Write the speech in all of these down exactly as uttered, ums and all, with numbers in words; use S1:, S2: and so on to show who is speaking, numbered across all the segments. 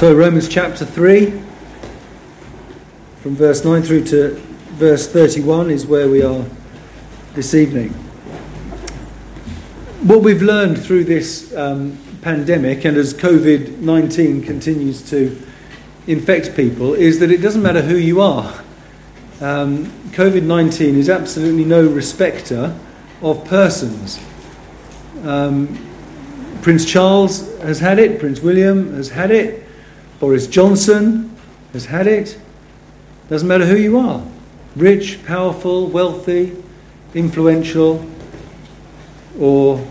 S1: So Romans chapter three, from verse nine through to verse thirty-one is where we are this evening. What we've learned through this um, pandemic, and as covid nineteen continues to infect people, is that it doesn't matter who you are. Um, covid nineteen is absolutely no respecter of persons. Um, Prince Charles has had it, Prince William has had it, Boris Johnson has had it. Doesn't matter who you are. Rich, powerful, wealthy, influential, or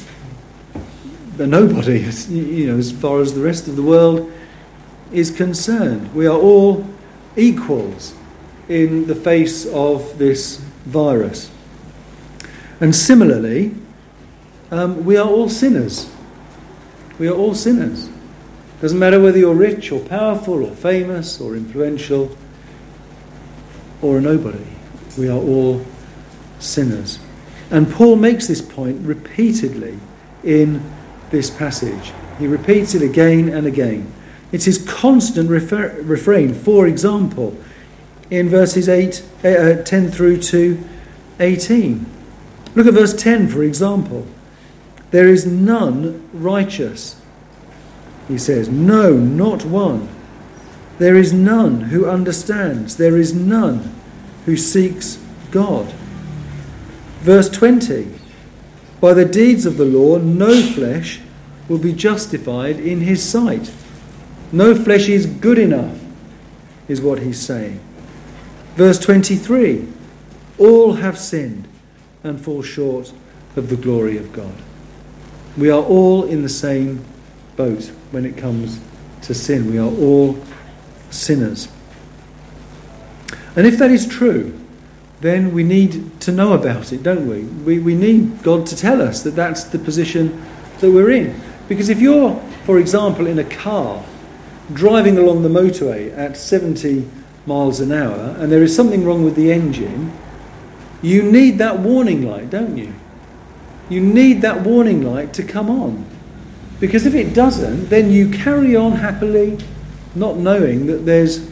S1: a nobody, you know, as far as the rest of the world is concerned. We are all equals in the face of this virus. And similarly, um, we are all sinners. We are all sinners. Doesn't matter whether you're rich or powerful or famous or influential or a nobody. We are all sinners. And Paul makes this point repeatedly in this passage. He repeats it again and again. It's his constant refer- refrain. For example, in verses eight, uh, ten through to eighteen. Look at verse ten, for example. There is none righteous, he says. No, not one. There is none who understands. There is none who seeks God. Verse twenty. By the deeds of the law, no flesh will be justified in his sight. No flesh is good enough, is what he's saying. Verse twenty-three. All have sinned and fall short of the glory of God. We are all in the same boat when it comes to sin. We are all sinners. And if that is true, then we need to know about it, don't we? We we need God to tell us that that's the position that we're in. Because if you're, for example, in a car driving along the motorway at seventy miles an hour and there is something wrong with the engine, you need that warning light, don't you? You need that warning light to come on. Because if it doesn't, then you carry on happily, not knowing that there's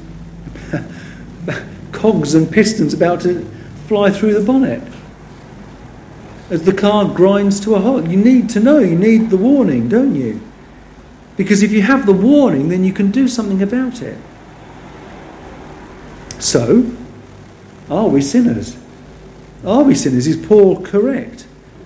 S1: cogs and pistons about to fly through the bonnet as the car grinds to a halt. You need to know, you need the warning, don't you? Because if you have the warning, then you can do something about it. So, are we sinners? Are we sinners? Is Paul correct?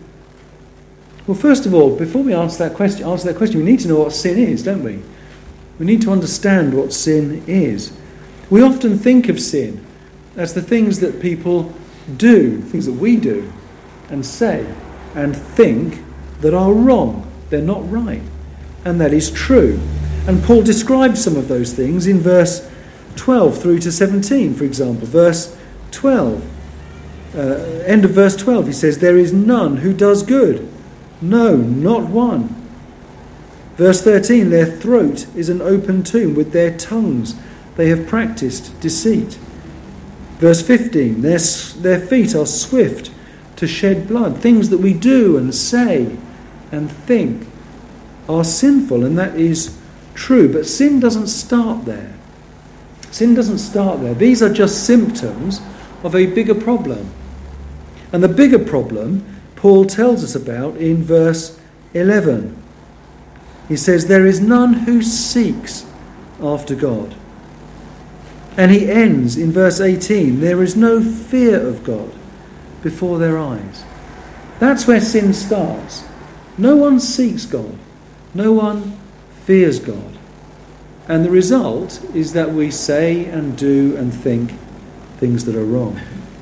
S1: Well, first of all, before we answer that question, answer that question, we need to know what sin is, don't we? We need to understand what sin is. We often think of sin as the things that people do, things that we do and say and think that are wrong. They're not right. And that is true. And Paul describes some of those things in verse twelve through to seventeen, for example. Verse twelve, uh, end of verse twelve, he says, there is none who does good. No, not one. Verse thirteen, their throat is an open tomb. With their tongues they have practiced deceit. Verse fifteen, their, their feet are swift to shed blood. Things that we do and say and think are sinful, and that is true. But sin doesn't start there. Sin doesn't start there. These are just symptoms of a bigger problem. And the bigger problem Paul tells us about in verse eleven. He says, there is none who seeks after God. And he ends in verse eighteen, there is no fear of God before their eyes. That's where sin starts. No one seeks God. No one fears God. And the result is that we say and do and think things that are wrong.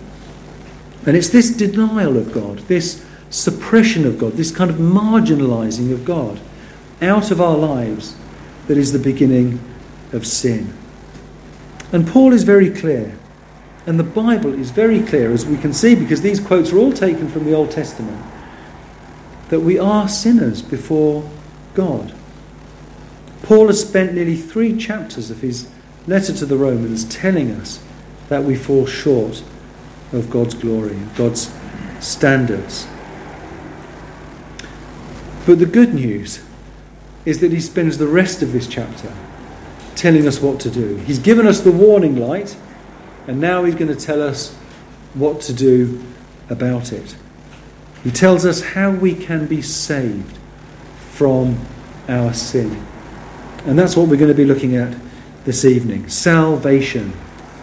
S1: And it's this denial of God, this suppression of God, this kind of marginalising of God out of our lives that is the beginning of sin. And Paul is very clear, and the Bible is very clear, as we can see, because these quotes are all taken from the Old Testament, that we are sinners before God. Paul has spent nearly three chapters of his letter to the Romans telling us that we fall short of God's glory, God's standards. But the good news is that he spends the rest of this chapter telling us what to do. He's given us the warning light, and now he's going to tell us what to do about it. He tells us how we can be saved from our sin. And that's what we're going to be looking at this evening. Salvation.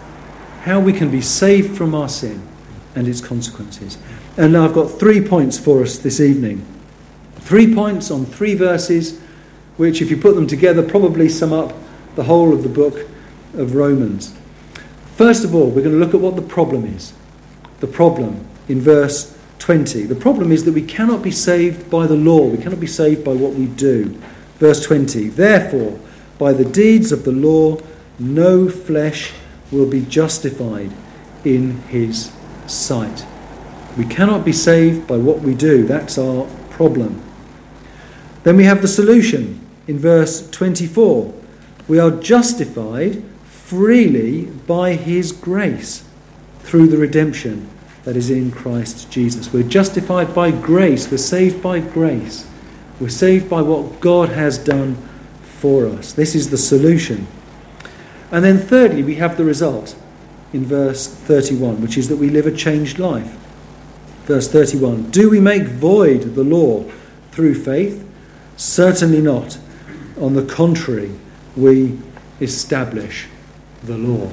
S1: How we can be saved from our sin and its consequences. And I've got three points for us this evening. Three points on three verses, which, if you put them together, probably sum up the whole of the book of Romans. First of all, we're going to look at what the problem is. The problem in verse twenty. The problem is that we cannot be saved by the law. We cannot be saved by what we do. Verse twenty. Therefore, by the deeds of the law, no flesh will be justified in his sight. We cannot be saved by what we do. That's our problem. Then we have the solution in verse twenty-four. We are justified freely by his grace through the redemption that is in Christ Jesus. We're justified by grace. We're saved by grace. We're saved by what God has done for us. This is the solution. And then thirdly, we have the result in verse thirty-one, which is that we live a changed life. Verse thirty-one, do we make void the law through faith? Certainly not. On the contrary, we establish the law.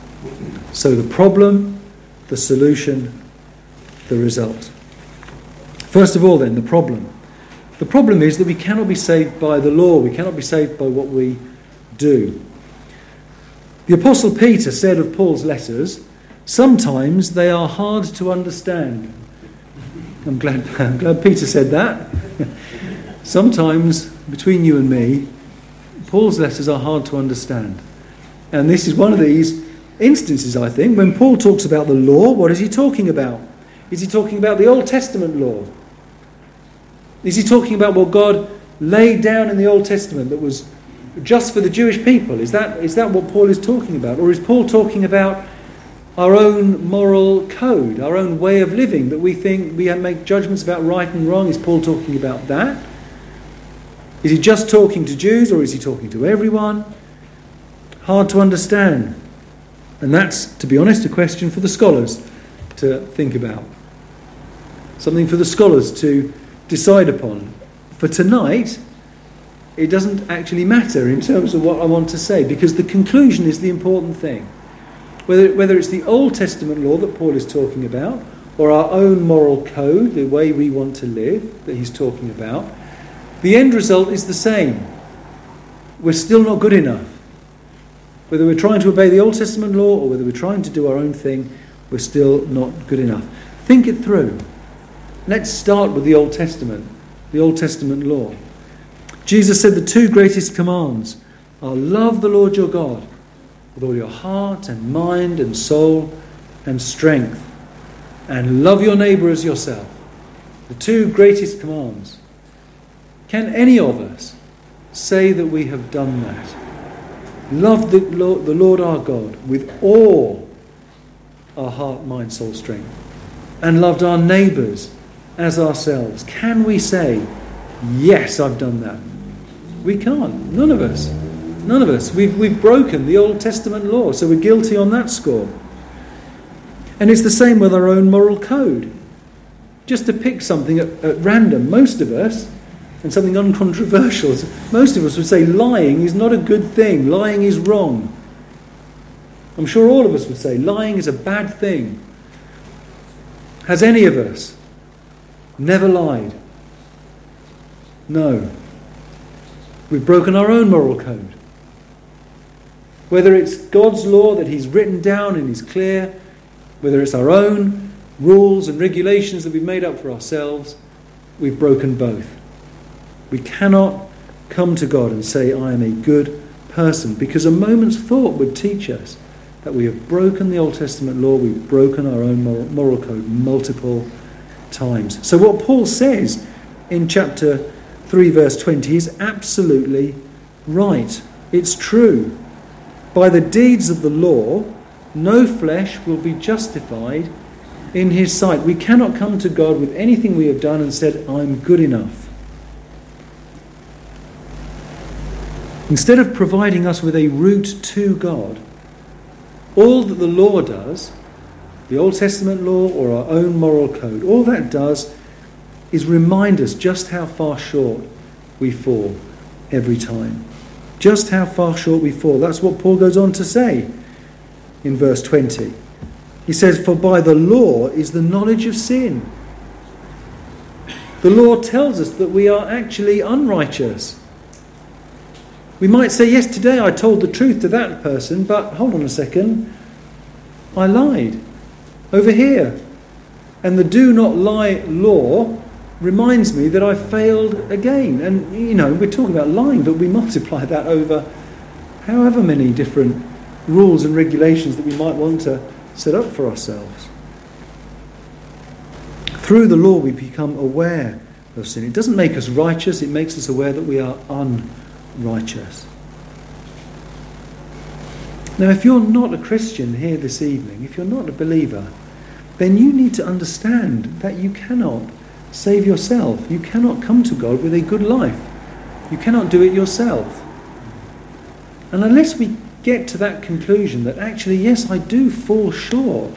S1: So the problem, the solution, the result. First of all then, the problem. The problem is that we cannot be saved by the law. We cannot be saved by what we do. The Apostle Peter said of Paul's letters, sometimes they are hard to understand. I'm glad, I'm glad Peter said that. Sometimes, between you and me, Paul's letters are hard to understand. And this is one of these instances, I think. When Paul talks about the law, what is he talking about? Is he talking about the Old Testament law? Is he talking about what God laid down in the Old Testament that was just for the Jewish people? Is that is that what Paul is talking about? Or is Paul talking about our own moral code, our own way of living, that we think we make judgments about right and wrong? Is Paul talking about that? Is he just talking to Jews, or is he talking to everyone? Hard to understand. And that's, to be honest, a question for the scholars to think about. Something for the scholars to decide upon. For tonight, it doesn't actually matter in terms of what I want to say, because the conclusion is the important thing. Whether, whether it's the Old Testament law that Paul is talking about, or our own moral code, the way we want to live that he's talking about, the end result is the same. We're still not good enough. Whether we're trying to obey the Old Testament law or whether we're trying to do our own thing, we're still not good enough. Think it through. Let's start with the Old Testament, the Old Testament law. Jesus said the two greatest commands are love the Lord your God with all your heart and mind and soul and strength, and love your neighbour as yourself. The two greatest commands. Can any of us say that we have done that? Love the Lord, the Lord our God with all our heart, mind, soul, strength, and loved our neighbours as ourselves. Can we say, yes, I've done that? We can't. None of us. None of us. We've, we've broken the Old Testament law, so we're guilty on that score. And it's the same with our own moral code. Just to pick something at, at random, most of us, and something uncontroversial, most of us would say lying is not a good thing. Lying is wrong. I'm sure all of us would say lying is a bad thing. Has any of us never lied? No. We've broken our own moral code. Whether it's God's law that he's written down and is clear, whether it's our own rules and regulations that we've made up for ourselves, we've broken both. We cannot come to God and say, I am a good person, because a moment's thought would teach us that we have broken the Old Testament law, we've broken our own moral, moral code multiple times. So what Paul says in chapter three verse twenty is absolutely right. It's true. By the deeds of the law, no flesh will be justified in his sight. We cannot come to God with anything we have done and said, I'm good enough. Instead of providing us with a route to God, all that the law does, the Old Testament law or our own moral code, all that does is remind us just how far short we fall every time. Just how far short we fall. That's what Paul goes on to say in verse twenty. He says, "For by the law is the knowledge of sin." The law tells us that we are actually unrighteous. We might say, yes, today I told the truth to that person, but hold on a second, I lied over here. And the do not lie law reminds me that I failed again. And, you know, we're talking about lying, but we multiply that over however many different rules and regulations that we might want to set up for ourselves. Through the law we become aware of sin. It doesn't make us righteous, it makes us aware that we are unrighteous. Now, if you're not a Christian here this evening, if you're not a believer, then you need to understand that you cannot save yourself. You cannot come to God with a good life. You cannot do it yourself. And unless we get to that conclusion that actually, yes, I do fall short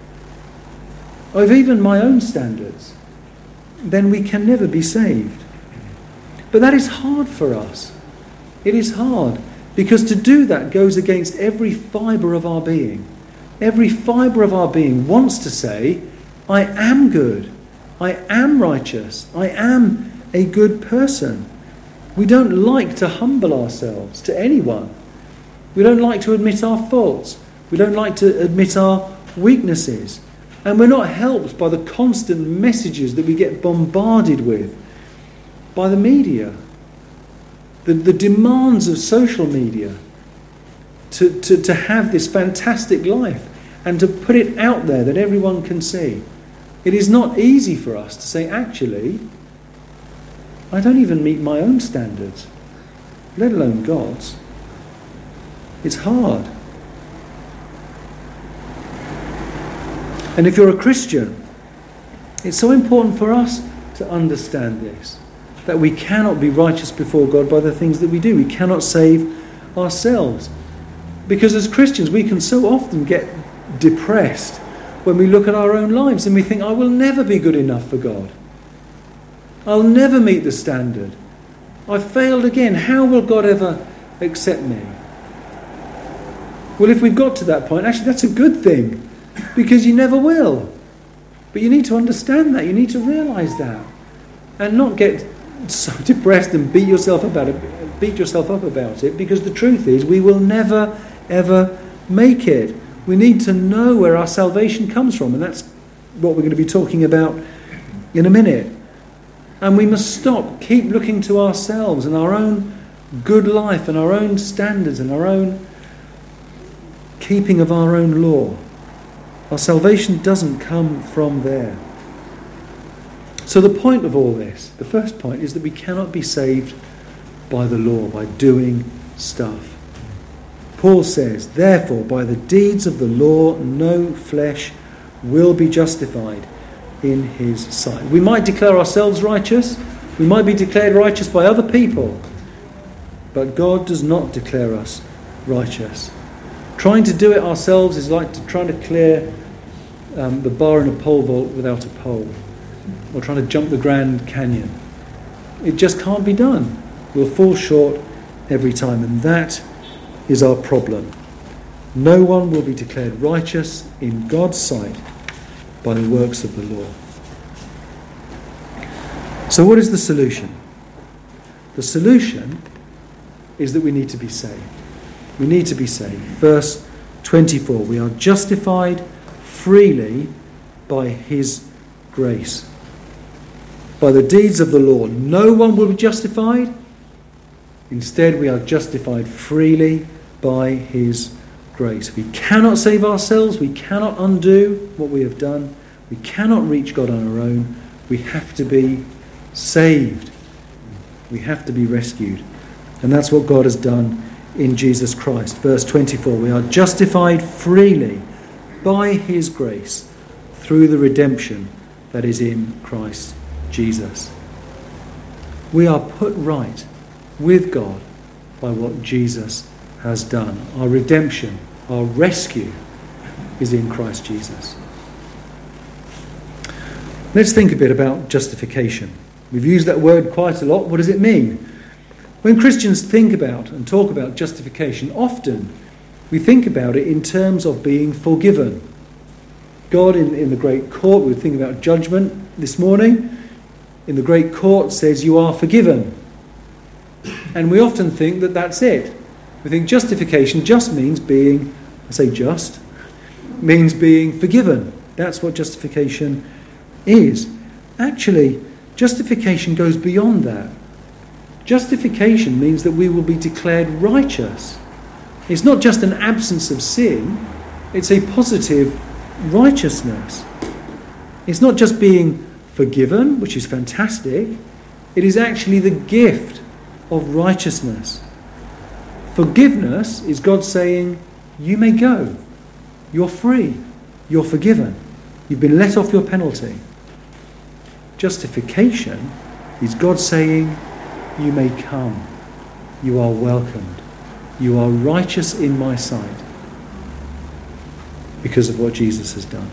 S1: of even my own standards, then we can never be saved. But that is hard for us. It is hard, because to do that goes against every fibre of our being. Every fibre of our being wants to say, I am good. I am righteous. I am a good person. We don't like to humble ourselves to anyone. We don't like to admit our faults. We don't like to admit our weaknesses. And we're not helped by the constant messages that we get bombarded with by the media. The, the demands of social media to, to, to have this fantastic life and to put it out there that everyone can see. It is not easy for us to say, actually, I don't even meet my own standards, let alone God's. It's hard. And if you're a Christian, it's so important for us to understand this, that we cannot be righteous before God by the things that we do. We cannot save ourselves. Because as Christians, we can so often get depressed when we look at our own lives and we think, I will never be good enough for God. I'll never meet the standard. I've failed again. How will God ever accept me? Well, if we've got to that point, actually that's a good thing, because you never will. But you need to understand that. You need to realise that. And not get so depressed and beat yourself about it, beat yourself up about it, because the truth is we will never, ever make it. We need to know where our salvation comes from, and that's what we're going to be talking about in a minute. And we must stop, keep looking to ourselves and our own good life and our own standards and our own keeping of our own law. Our salvation doesn't come from there. So the point of all this, the first point, is that we cannot be saved by the law, by doing stuff. Paul says, therefore, by the deeds of the law, no flesh will be justified in his sight. We might declare ourselves righteous. We might be declared righteous by other people. But God does not declare us righteous. Trying to do it ourselves is like to trying to clear um, the bar in a pole vault without a pole, or trying to jump the Grand Canyon. It just can't be done. We'll fall short every time, and that is our problem. No one will be declared righteous in God's sight by the works of the law. So what is the solution? The solution is that we need to be saved. We need to be saved. Verse twenty-four, we are justified freely by his grace. By the deeds of the law, no one will be justified. Instead, we are justified freely by his grace. We cannot save ourselves. We cannot undo what we have done. We cannot reach God on our own. We have to be saved. We have to be rescued. And that's what God has done in Jesus Christ. Verse twenty-four, we are justified freely by his grace through the redemption that is in Christ Jesus. We are put right with God by what Jesus has done. Our redemption, our rescue is in Christ Jesus. Let's think a bit about justification. We've used that word quite a lot. What does it mean? When Christians think about and talk about justification, often we think about it in terms of being forgiven. God in, in the great court, we think about judgment this morning, in the great court says you are forgiven. And we often think that that's it. We think justification just means being, I say just, means being forgiven. That's what justification is. Actually, justification goes beyond that. Justification means that we will be declared righteous. It's not just an absence of sin, it's a positive righteousness. It's not just being forgiven, which is fantastic, it is actually the gift of righteousness. Forgiveness is God saying, you may go, you're free, you're forgiven, you've been let off your penalty. Justification is God saying, you may come, you are welcomed, you are righteous in my sight because of what Jesus has done.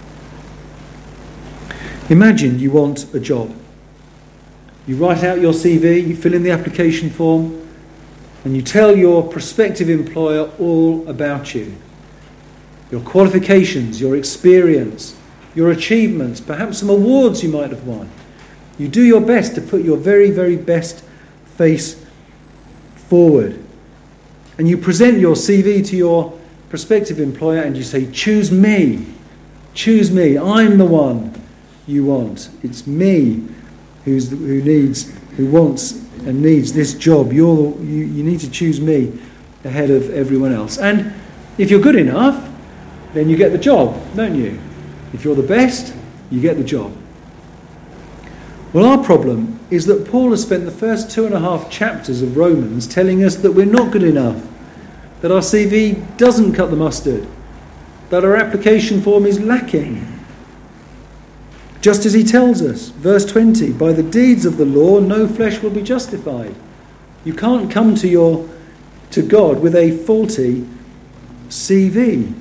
S1: Imagine you want a job. You write out your C V, you fill in the application form, and you tell your prospective employer all about you. Your qualifications, your experience, your achievements, perhaps some awards you might have won. You do your best to put your very, very best face forward. And you present your C V to your prospective employer and you say, choose me, choose me, I'm the one you want. It's me who's, who needs, who wants and needs this job. You're, you, you need to choose me ahead of everyone else. And if you're good enough, then you get the job, don't you? If you're the best, you get the job. Well, our problem is that Paul has spent the first two and a half chapters of Romans telling us that we're not good enough, that our C V doesn't cut the mustard, that our application form is lacking. Just as he tells us, verse twenty, by the deeds of the law no flesh will be justified. You can't come to your to God with a faulty C V.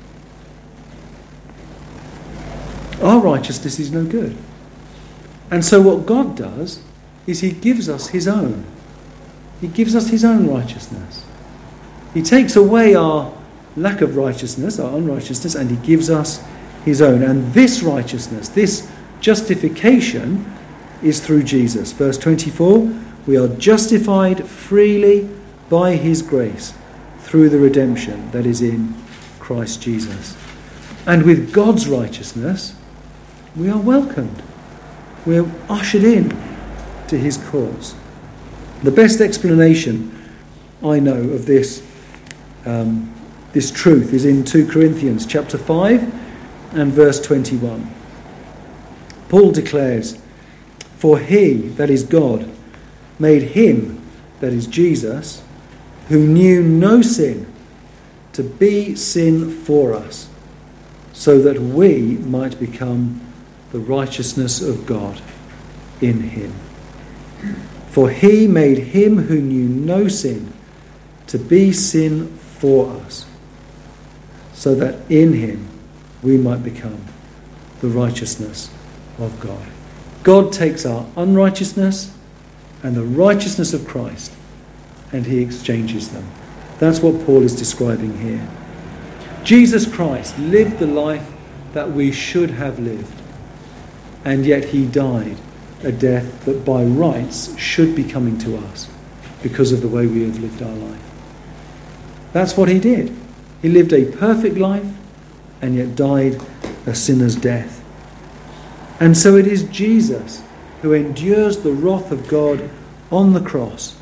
S1: Our righteousness is no good. And so what God does is he gives us his own. He gives us his own righteousness. He takes away our lack of righteousness, our unrighteousness, and he gives us his own. And this righteousness, this justification is through Jesus. Verse twenty-four, we are justified freely by his grace through the redemption that is in Christ Jesus. And with God's righteousness, we are welcomed. We're ushered in to his cause. The best explanation I know of this um, this truth is in two Corinthians chapter five and verse twenty-one. Paul declares, for he, that is God, made him, that is Jesus, who knew no sin, to be sin for us, so that we might become the righteousness of God in him. For he made him who knew no sin to be sin for us, so that in him we might become the righteousness of God. God takes our unrighteousness and the righteousness of Christ and he exchanges them. That's what Paul is describing here. Jesus Christ lived the life that we should have lived, and yet he died a death that by rights should be coming to us because of the way we have lived our life. That's what he did. He lived a perfect life and yet died a sinner's death. And so it is Jesus who endures the wrath of God on the cross,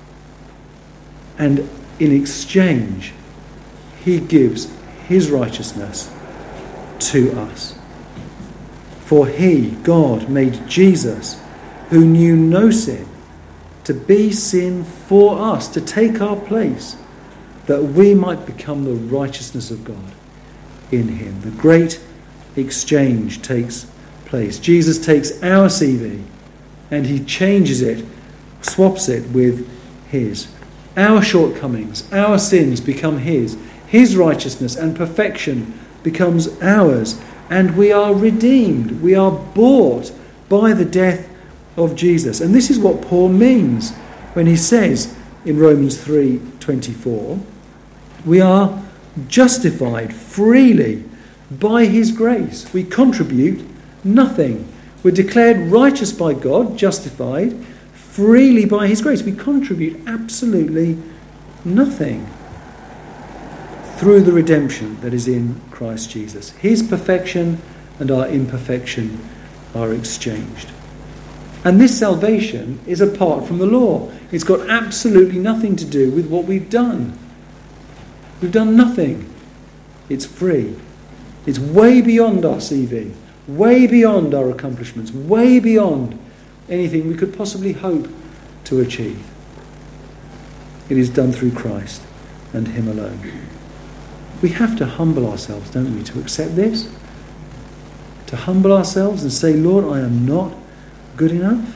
S1: and in exchange he gives his righteousness to us. For he, God, made Jesus, who knew no sin, to be sin for us, to take our place, that we might become the righteousness of God in him. The great exchange takes place. Jesus takes our C V and he changes it, swaps it with his. Our shortcomings, our sins become his. His righteousness and perfection becomes ours. And we are redeemed. We are bought by the death of Jesus. And this is what Paul means when he says in Romans three twenty-four, we are justified freely by his grace. We contribute nothing. We're declared righteous by God, justified freely by his grace. We contribute absolutely nothing through the redemption that is in Christ Jesus. His perfection and our imperfection are exchanged. And this salvation is apart from the law. It's got absolutely nothing to do with what we've done. We've done nothing. It's free. It's way beyond our C V, way beyond our accomplishments, way beyond anything we could possibly hope to achieve. It is done through Christ and him alone. We have to humble ourselves, don't we, to accept this? To humble ourselves and say, Lord, I am not good enough.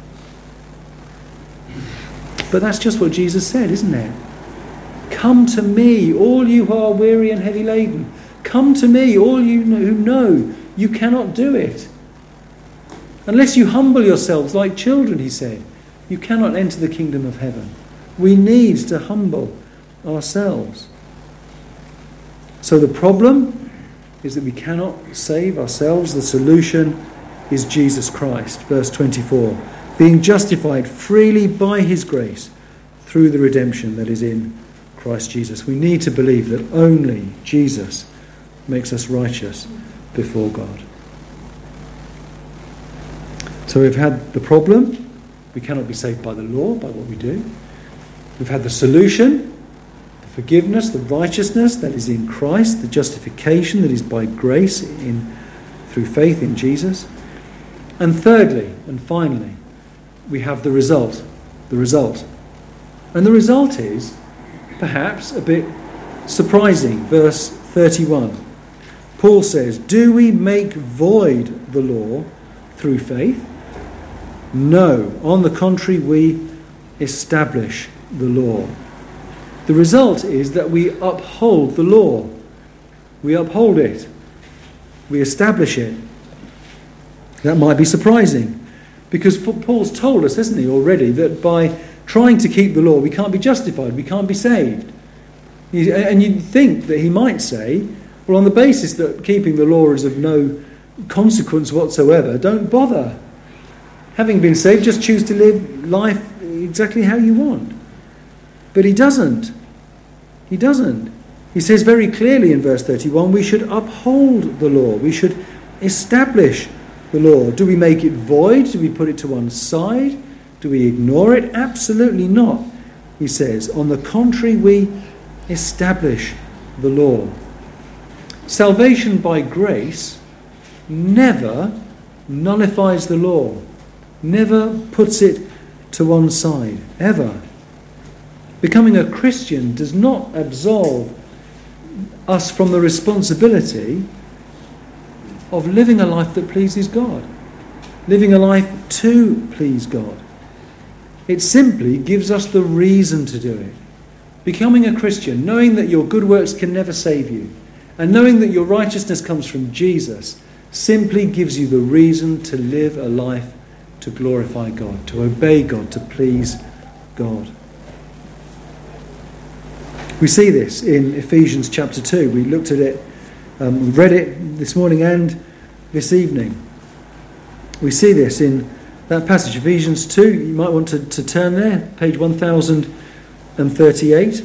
S1: But that's just what Jesus said, isn't it? Come to me, all you who are weary and heavy laden. Come to me, all you who know you cannot do it. Unless you humble yourselves like children, he said, you cannot enter the kingdom of heaven. We need to humble ourselves. So the problem is that we cannot save ourselves. The solution is Jesus Christ. Verse twenty-four, being justified freely by his grace through the redemption that is in Christ Jesus. We need to believe that only Jesus makes us righteous before God. So we've had the problem. We cannot be saved by the law, by what we do. We've had the solution, the forgiveness, the righteousness that is in Christ, the justification that is by grace in through faith in Jesus. And thirdly, and finally, we have the result. The result. And the result is perhaps a bit surprising. Verse thirty-one. Paul says, do we make void the law through faith? No. On the contrary, we establish the law. The result is that we uphold the law. We uphold it. We establish it. That might be surprising, because Paul's told us, hasn't he, already, that by trying to keep the law, we can't be justified, we can't be saved. And you'd think that he might say, well, on the basis that keeping the law is of no consequence whatsoever, don't bother. Having been saved, just choose to live life exactly how you want. But he doesn't. He doesn't. He says very clearly in verse thirty-one, we should uphold the law. We should establish the law. Do we make it void? Do we put it to one side? Do we ignore it? Absolutely not, he says. On the contrary, we establish the law. Salvation by grace never nullifies the law, never puts it to one side, ever. Becoming a Christian does not absolve us from the responsibility of living a life that pleases God, living a life to please God. It simply gives us the reason to do it. Becoming a Christian, knowing that your good works can never save you, and knowing that your righteousness comes from Jesus, simply gives you the reason to live a life to glorify God, to obey God, to please God. We see this in Ephesians chapter two. We looked at it, um, we read it this morning and this evening. We see this in that passage, Ephesians two. You might want to, to turn there, page one thousand thirty-eight.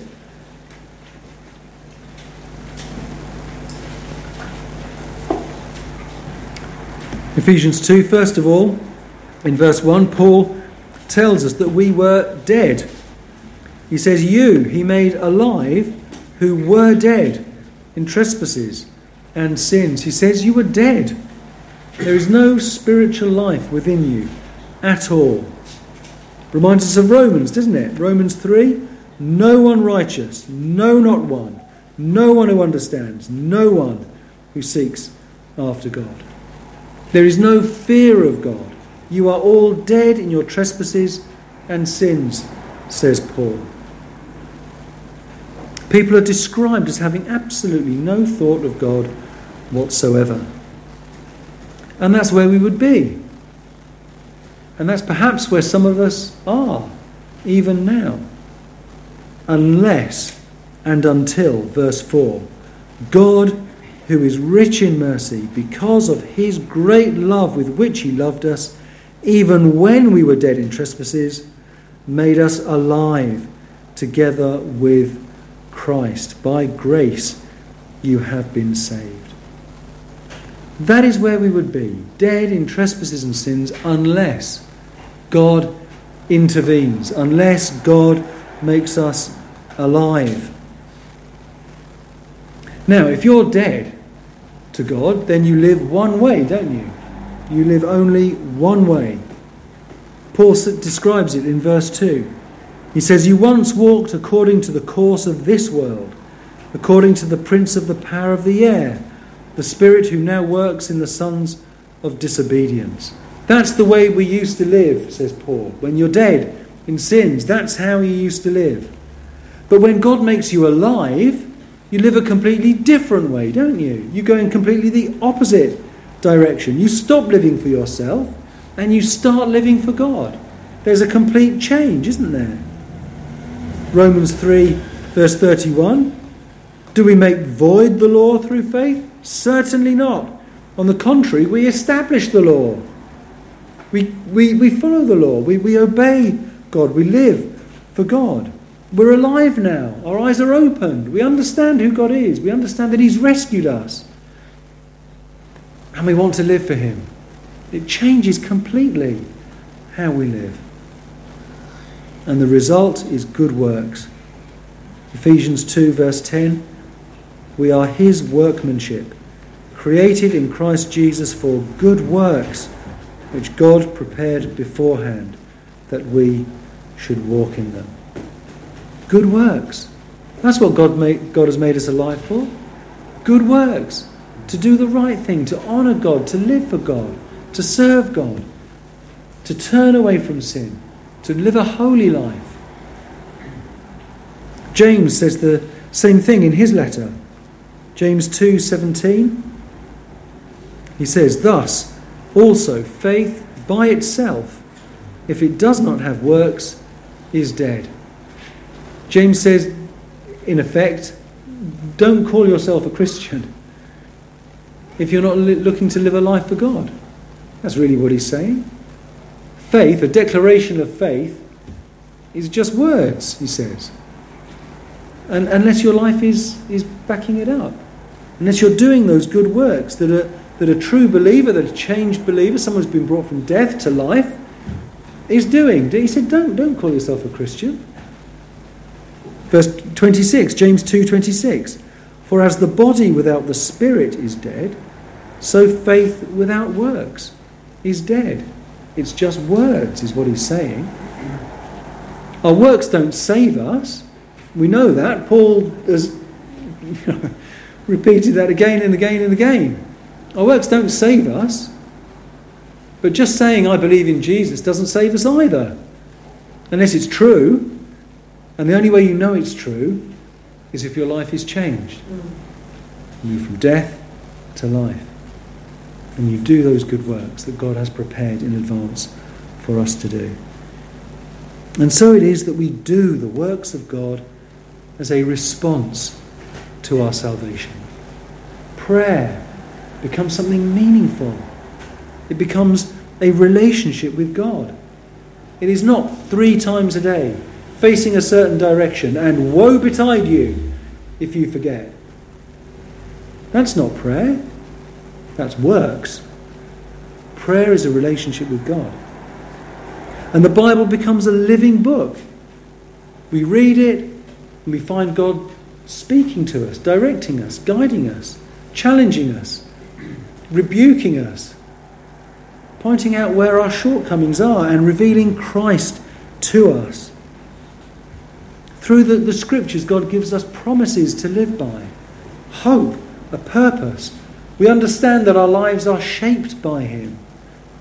S1: Ephesians two, first of all, in verse one, Paul tells us that we were dead. He says, you he made alive who were dead in trespasses and sins. He says you were dead. There is no spiritual life within you at all. Reminds us of Romans, doesn't it? Romans three, no one righteous, no, not one, no one who understands, no one who seeks after God. There is no fear of God. You are all dead in your trespasses and sins, says Paul. People are described as having absolutely no thought of God whatsoever. And that's where we would be. And that's perhaps where some of us are, even now. Unless and until, verse four, God, who is rich in mercy, because of his great love with which he loved us, even when we were dead in trespasses, made us alive together with Christ. By grace you have been saved. That is where we would be, dead in trespasses and sins, unless God intervenes, unless God makes us alive. Now, if you're dead to God, then you live one way, don't you? You live only one way. Paul describes it in verse two. He says, "You once walked according to the course of this world, according to the prince of the power of the air, the spirit who now works in the sons of disobedience." That's the way we used to live, says Paul. When you're dead in sins, that's how you used to live. But when God makes you alive, you live a completely different way, don't you? You go in completely the opposite direction. You stop living for yourself and you start living for God. There's a complete change, isn't there? Romans three, verse thirty-one. Do we make void the law through faith? Certainly not. On the contrary, we establish the law. We, we, we follow the law. We, we obey God. We live for God. We're alive now. Our eyes are opened. We understand who God is. We understand that he's rescued us. And we want to live for him. It changes completely how we live. And the result is good works. Ephesians two, verse ten. We are his workmanship, created in Christ Jesus for good works, which God prepared beforehand that we should walk in them. Good works. That's what God, made, God has made us alive for. Good works. To do the right thing, to honour God, to live for God, to serve God, to turn away from sin, to live a holy life. James says the same thing in his letter. James two seventeen. He says, "Thus also faith by itself, if it does not have works, is dead." James says, in effect, don't call yourself a Christian if you're not li- looking to live a life for God. That's really what he's saying. Faith, a declaration of faith, is just words, he says. And unless your life is, is backing it up. Unless you're doing those good works that a, that a true believer, that a changed believer, someone who's been brought from death to life, is doing. He said, don't, don't call yourself a Christian. Verse twenty-six, James two twenty-six. For as the body without the spirit is dead, so faith without works is dead. It's just words, is what he's saying. Our works don't save us. We know that. Paul has you know, repeated that again and again and again. Our works don't save us. But just saying I believe in Jesus doesn't save us either. Unless it's true. And the only way you know it's true is if your life is changed. You move from death to life. And you do those good works that God has prepared in advance for us to do. And so it is that we do the works of God as a response to our salvation. Prayer becomes something meaningful. It becomes a relationship with God. It is not three times a day, facing a certain direction, and woe betide you if you forget. That's not prayer. That's works. Prayer is a relationship with God. And the Bible becomes a living book. We read it and we find God speaking to us, directing us, guiding us, challenging us, rebuking us, pointing out where our shortcomings are and revealing Christ to us. Through the, the scriptures, God gives us promises to live by, hope, a purpose. We understand that our lives are shaped by him.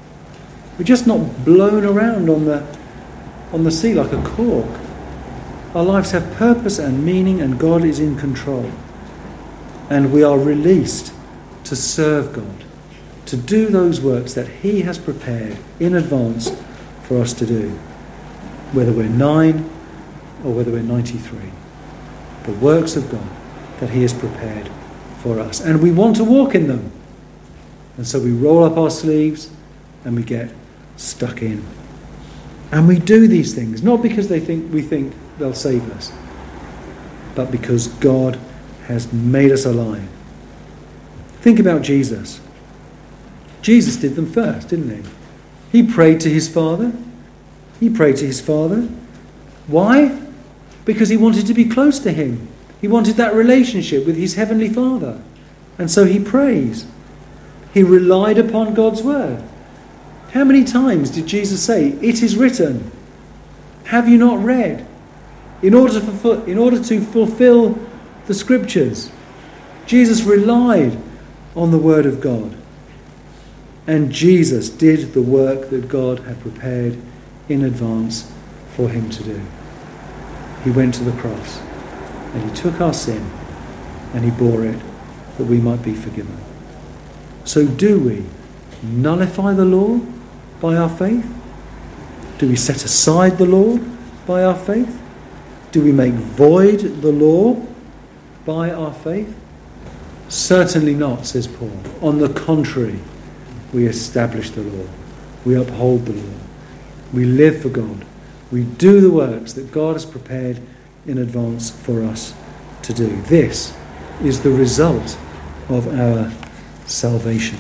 S1: We're just not blown around on the, on the sea like a cork. Our lives have purpose and meaning, and God is in control. And we are released to serve God, to do those works that He has prepared in advance for us to do, whether we're nine or whether we're ninety-three. The works of God that He has prepared for us. And we want to walk in them. And so we roll up our sleeves and we get stuck in. And we do these things, not because they think we think they'll save us, but because God has made us alive. Think about Jesus. Jesus did them first, didn't he? He prayed to his Father. He prayed to his Father. Why? Because he wanted to be close to him. He wanted that relationship with his heavenly Father. And so he prays. He relied upon God's word. How many times did Jesus say, "It is written"? Have you not read? In order to fulfill, in order to fulfill the scriptures, Jesus relied on the word of God. And Jesus did the work that God had prepared in advance for him to do. He went to the cross and he took our sin and he bore it that we might be forgiven. So do we nullify the law by our faith? Do we set aside the law by our faith? Do we make void the law by our faith? Certainly not, says Paul. On the contrary, we establish the law. We uphold the law. We live for God. We do the works that God has prepared in advance for us to do. This is the result of our salvation.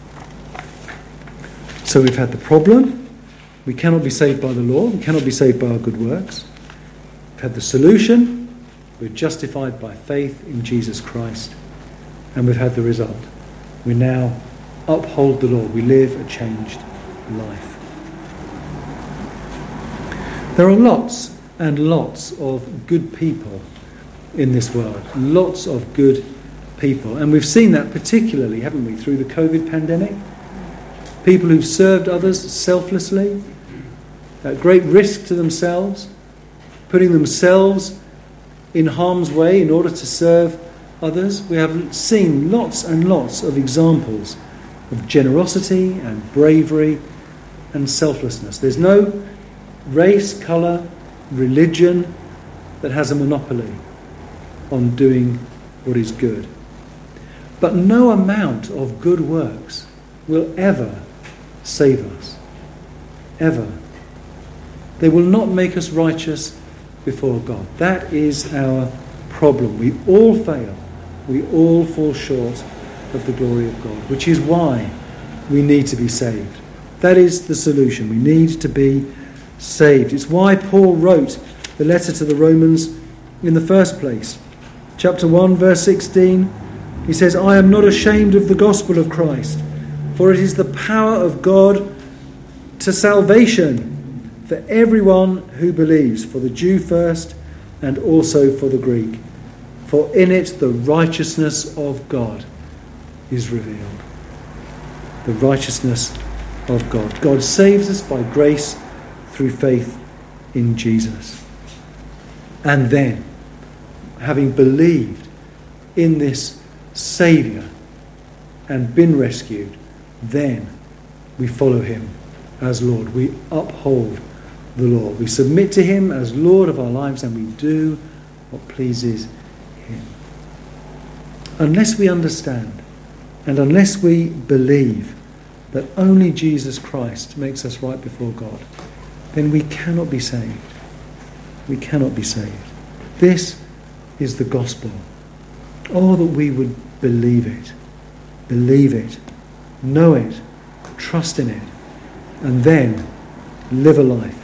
S1: So we've had the problem. We cannot be saved by the law. We cannot be saved by our good works. We've had the solution. We're justified by faith in Jesus Christ. And we've had the result. We now uphold the law. We live a changed life. There are lots and lots of good people in this world. Lots of good people. And we've seen that particularly, haven't we, through the COVID pandemic? People who've served others selflessly, at great risk to themselves, putting themselves in harm's way in order to serve others. We have seen lots and lots of examples of generosity and bravery and selflessness. There's no race, colour, religion that has a monopoly on doing what is good. But no amount of good works will ever save us. Ever. They will not make us righteous before God. That is our problem. We all fail. We all fall short of the glory of God, which is why we need to be saved. That is the solution. We need to be saved. It's why Paul wrote the letter to the Romans in the first place. Chapter one, verse sixteen, he says, "I am not ashamed of the gospel of Christ, for it is the power of God to salvation for everyone who believes, for the Jew first and also for the Greek. For in it the righteousness of God is revealed." The righteousness of God. God saves us by grace through faith in Jesus. And then, having believed in this Saviour and been rescued, then we follow him as Lord. We uphold the law. We submit to him as Lord of our lives, and we do what pleases him. Unless we understand and unless we believe that only Jesus Christ makes us right before God, then we cannot be saved. We cannot be saved. This is the gospel. Oh, that we would believe it. Believe it. Know it. Trust in it. And then live a life